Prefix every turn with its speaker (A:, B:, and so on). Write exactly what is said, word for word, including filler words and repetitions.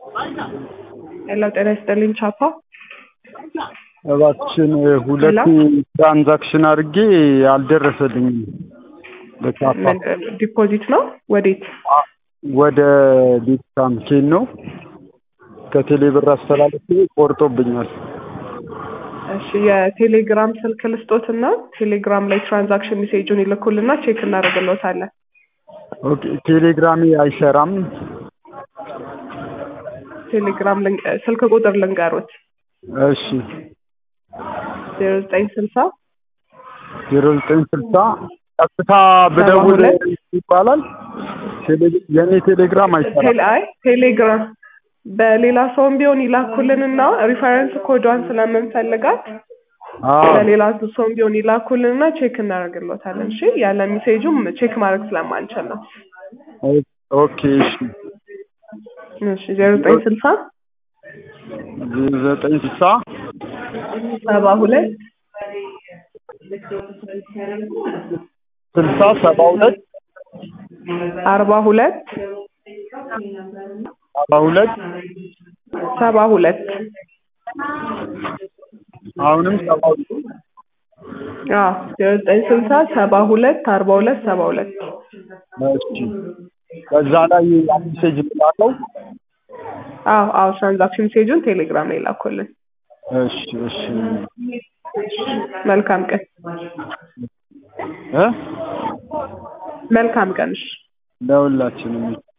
A: ሄሎ ጤና ይስጥልኝ ቻፓ።
B: እባክሽን ሁለት ትራንዛክሽን አድርጌ አልደረሰልኝም። በቻፓ
A: ዲፖዚት ነው ወዴት?
B: ወደ ቤት ሳምኬን ነው ከቴሌ ብር አስተላልፌ ቆርጦብኛል።
A: እሺ የቴሌግራም ስልክ ልስጦትና ቴሌግራም ላይ ትራንዛክሽን ሜሴጁን ይልኩልና ቼክ እናደርግልዎታለን።
B: ኦኬ ቴሌግራም አይሰራም።
A: ቴሌግራም ስልክ ቁጥር ልንገሩት።
B: እሺ
A: ዜሮ ዘጠኝ ስልሳ
B: ዜሮ ዘጠኝ ስልሳ ቀጥታ ብደውል ይባላል። የኔ ቴሌግራም አይሰራም።
A: አይ ቴሌግራም በሌላ ሰውም ቢሆን ይላኩልንና ሪፈረንስ ኮዷን ስለምንፈልጋት በሌላ ሰውም ቢሆን ይላኩልንና ቼክ እናደርግልዎታለን። እሺ ያለ ሜሴጁም ቼክ ማድረግ ስለማንችል ነው።
B: ኦኬ እሺ
A: እሺ ዜሮ ዘጠኝ ስልሳ
B: ዜሮ ዘጠኝ ስልሳ
A: ሰባ ሁለት
B: ስልሳ ሰባ ሁለት
A: አርባ ሁለት
B: ሰባ ሁለት
A: ሰባ ሁለት
B: አሁንም ሰባ ሁለት
A: አዎ ዜሮ ዘጠኝ ስልሳ ሰባ ሁለት አርባ ሁለት ሰባ ሁለት
B: እሺ ከዛ ላይ ያን ሜሴጅ ልላከው?
A: አዎ አዎ ትራንዛክሽን ሜሴጁን ቴሌግራም ላይ ላኩልን።
B: እሺ እሺ
A: መልካም ቀን
B: እ
A: መልካም ቀን። እሺ
B: ለሁላችንም